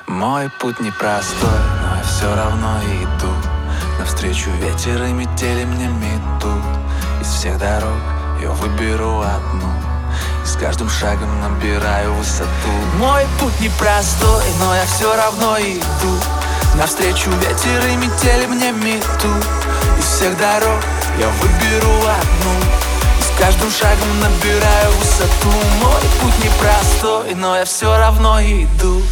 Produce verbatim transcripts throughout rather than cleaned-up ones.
Мой путь непростой, но я все равно иду. Навстречу ветер и метели мне метут. Из всех дорог я выберу одну, и с каждым шагом набираю высоту. Мой путь непростой, но я все равно иду. Навстречу ветер и метели мне метут. Из всех дорог я выберу одну, и с каждым шагом набираю высоту. Мой путь непростой, но я все равно иду.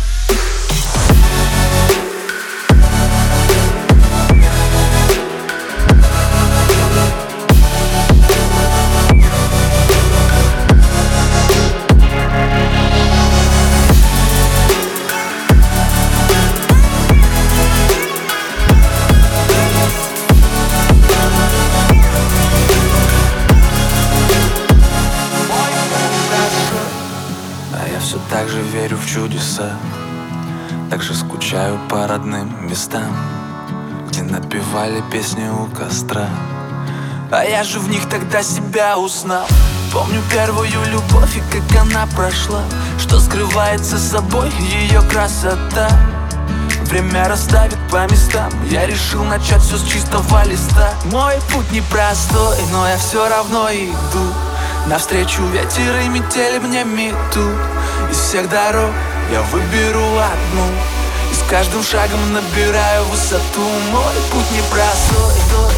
Все так же верю в чудеса, так же скучаю по родным местам, где напевали песни у костра. А я же в них тогда себя узнал. Помню первую любовь и как она прошла, что скрывается собой ее красота. Время расставит по местам, я решил начать все с чистого листа. Мой путь непростой, но я все равно иду. Навстречу ветер и метели мне метут. Из всех дорог я выберу одну, и с каждым шагом набираю высоту. Мой путь непростой.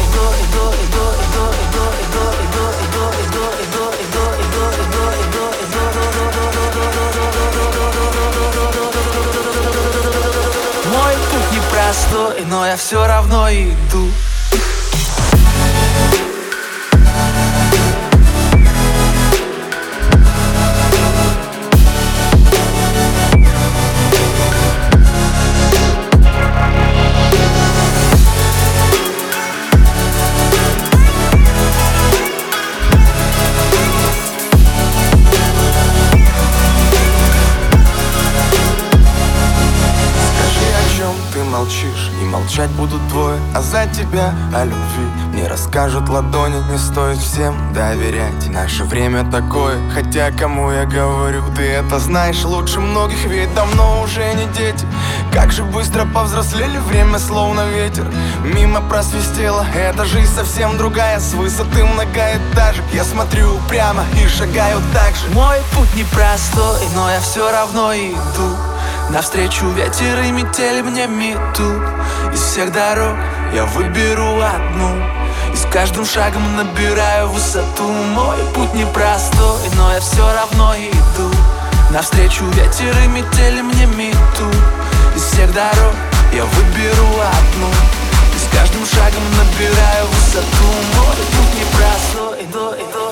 Мой путь непростой, но я все равно иду. Молчишь, и молчать будут двое, а за тебя о любви мне расскажут ладони. Не стоит всем доверять, наше время такое. Хотя кому я говорю, ты это знаешь лучше многих, ведь давно уже не дети. Как же быстро повзрослели, время словно ветер мимо просвистело. Эта жизнь совсем другая, с высоты многоэтажек я смотрю прямо и шагаю так же. Мой путь непростой, но я все равно иду. Навстречу ветер и метели мне метут. Из всех дорог я выберу одну, и с каждым шагом набираю высоту. Мой путь непростой, но я все равно иду. Навстречу ветер и метели мне метут. Из всех дорог я выберу одну, и с каждым шагом набираю высоту. Мой путь непростой,